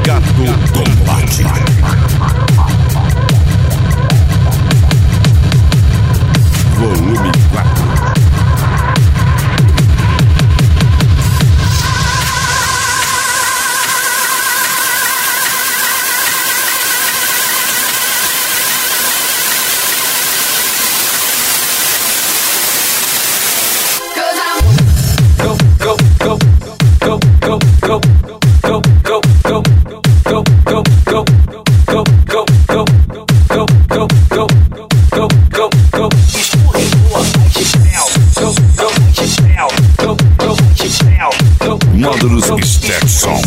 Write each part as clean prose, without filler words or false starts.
Gato Combate. Volume 4. Módulos Stetson.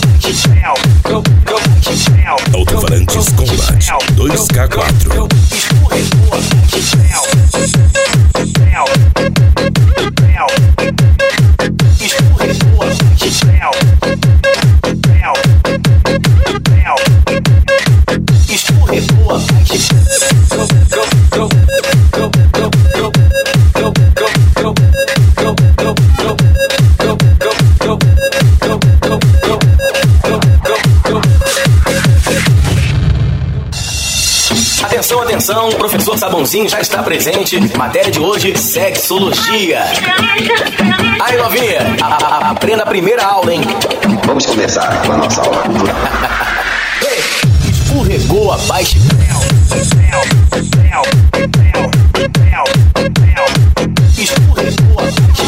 Alto-falantes Combat 2K4. Atenção, o professor Sabãozinho já está presente. Matéria de hoje, sexologia. Aí, novinha, aprenda a primeira aula, hein? Vamos começar com a nossa aula. Escorregou abaixo. Escorregou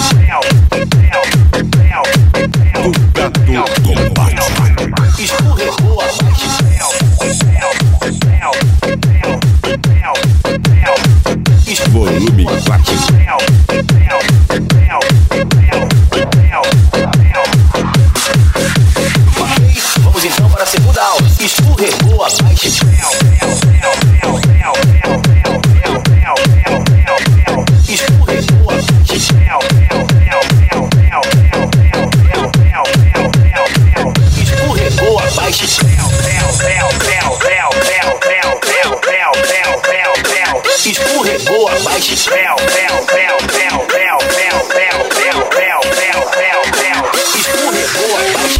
Do Gato Combate. Escorregou abaixo. Volume 4. Vamos então para a segunda aula. Escorregou abaixo. Escorregou Escorregou abaixo. Escorregou abaixo. Escorregou abaixo.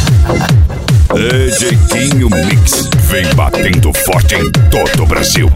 Jequinho Mix vem batendo forte em todo o Brasil.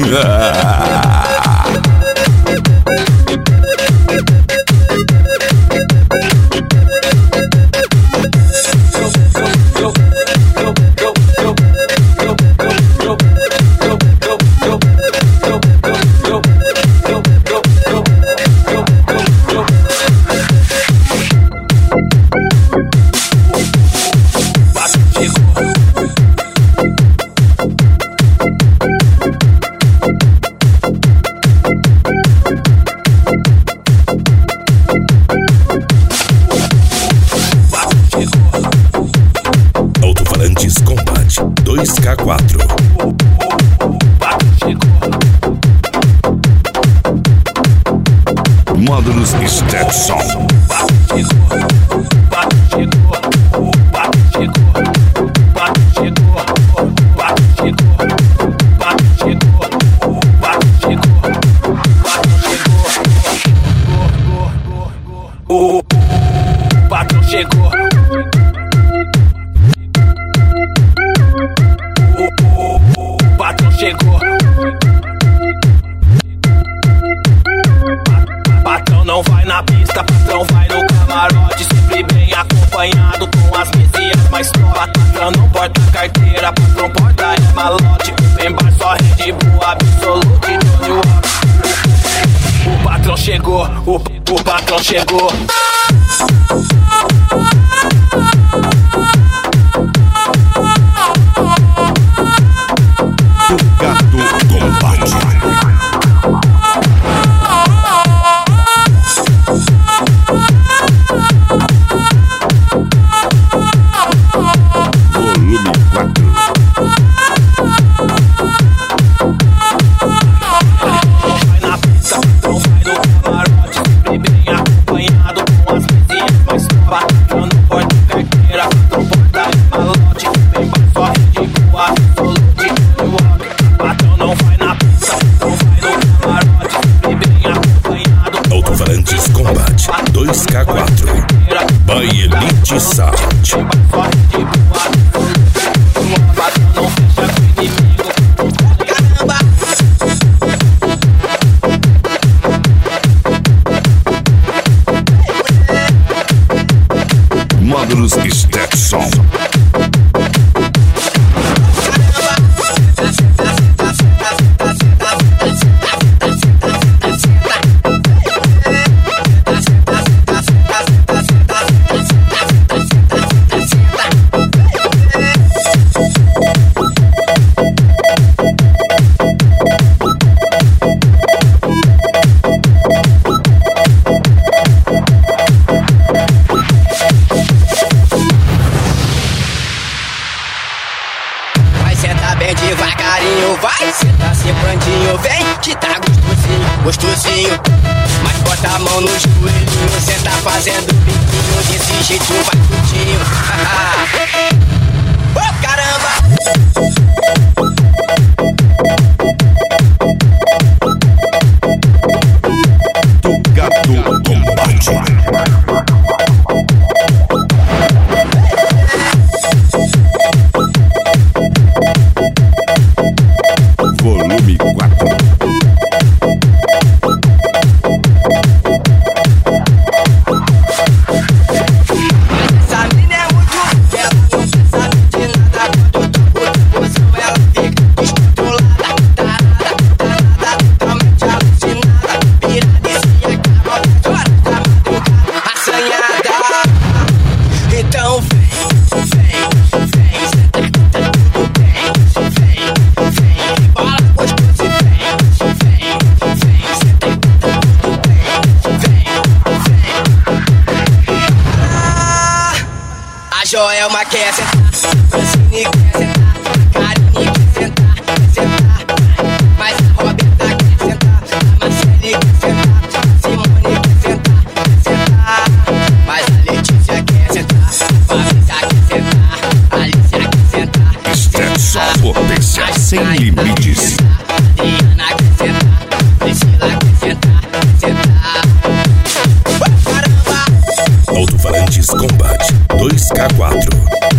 Alto-falantes Combat 2K4. Módulos Stetson. O patrão chegou. O patrão chegou. Patrão não vai na pista, patrão vai no camarote, sempre bem acompanhado com as vizinhas mais top. Patrão não porta carteira, patrão porta é malote. Tem bar só Red Bull, Absolute, Johnny Walker. O patrão chegou, o patrão chegou. Do Gato Combate. Volume 4. Vai na pista, patrão vai no camarote, sempre bem acompanhado com as vizinhas mais top. Patrão não porta carteira, patrão porta é malote. Tem bar só Red Bull, Absolute, Johnny Walker. Patrão não vai na pista, patrão vai no camarote, sempre bem acompanhado. Alto-falantes Combat 2K4. By Elite Sound. Tem bar só Red Bull, Absolute. Módulos Stetson. Vai, senta sembrantinho, vem, que tá gostosinho, gostosinho. Mas bota a mão no joelhinho, cê tá fazendo biquinho, desse jeito vai curtinho. Oh, caramba! Tocado Combate. Volume 4. Essa mina é muito ela não sabe de nada. Quando eu toco de posição ela fica descontrolada, tarada, totalmente alucinada. Piradecia, carota, chora da madrugada, assanhada. Então vem, senta que tá tudo bem. Vem, bola gostoso e vem, senta que tá tudo bem. Vem. A Joelma quer sentar, Francine quer sentar, Karine quer sentar, mas a Roberta quer sentar, a Marcele quer sentar, a Simone quer sentar, mas a Letícia quer sentar, a Fabrícia quer sentar, a Alicia quer sentar. Stetson, potência sem limites. Adriana quer sentar, Priscila quer sentar. Caramba! Alto-falantes Combate 2K4.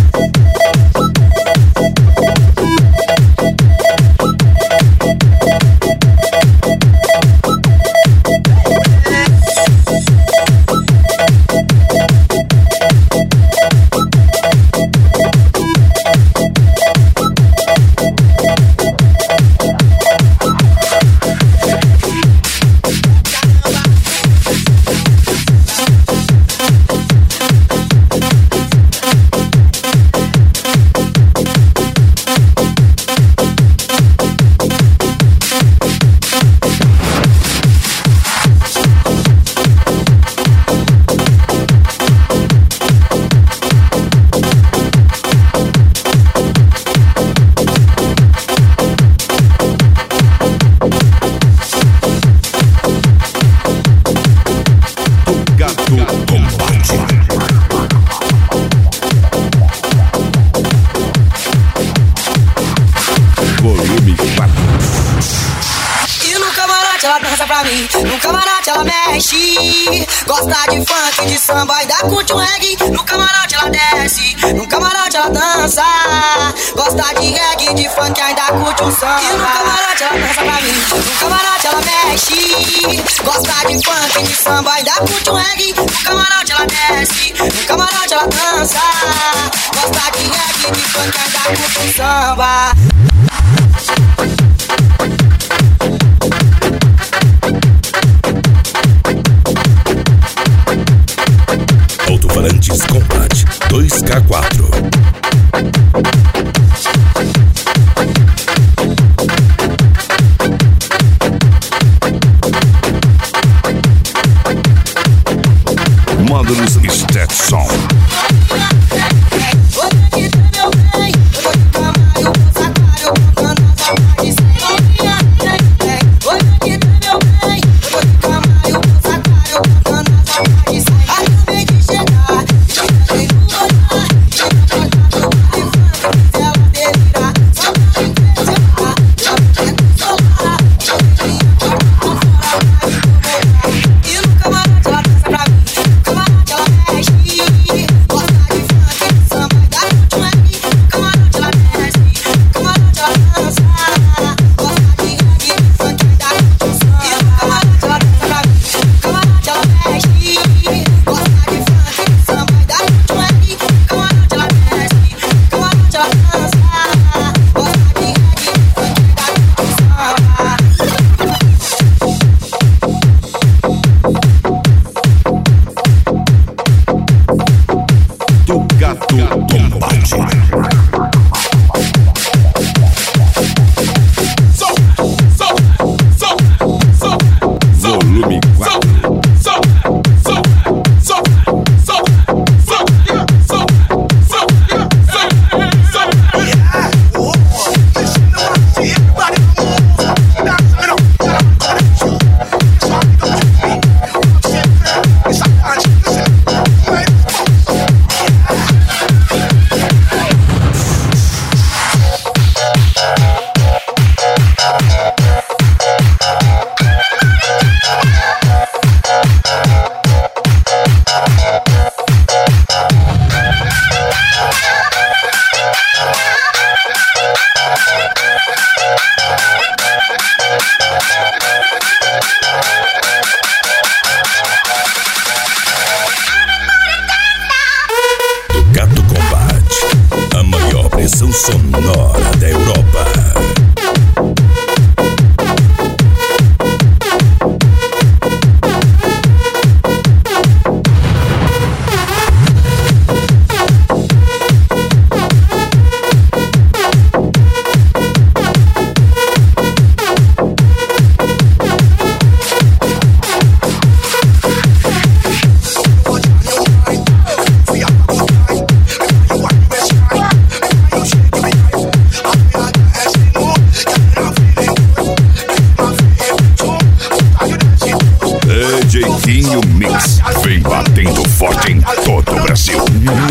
Volume 4. E no camarote ela dança pra mim, no camarote ela mexe. Gosta de funk, de samba e da curte um reggae. No camarote ela desce, no camarote ela dança. Gosta de reggae, de funk, ainda curte um samba. E no camarote ela dança pra mim, no camarote ela mexe. Gosta de funk, de samba, ainda curte um reggae. No camarote ela desce, no camarote ela dança. Gosta de reggae, de funk, ainda curte um samba. Alto-falantes Combate 2K4. Módulos Stetson. E no camarote ela dança pra mim, no camarote ela mexe. Gosta de funk, Gato Combate. Volume 4. Gato Combate, a maior pressão sonora da Europa. Jeitinho Mix vem batendo forte em todo o Brasil.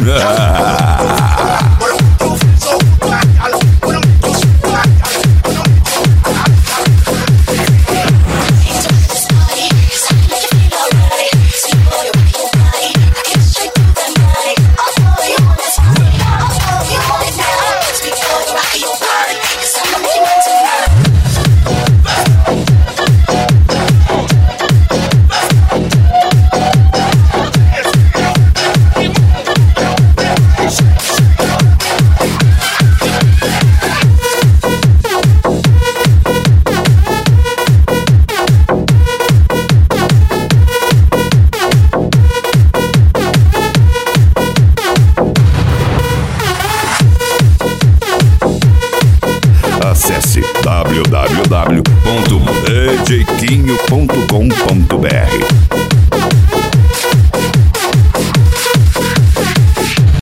Acesse www.djquinho.com.br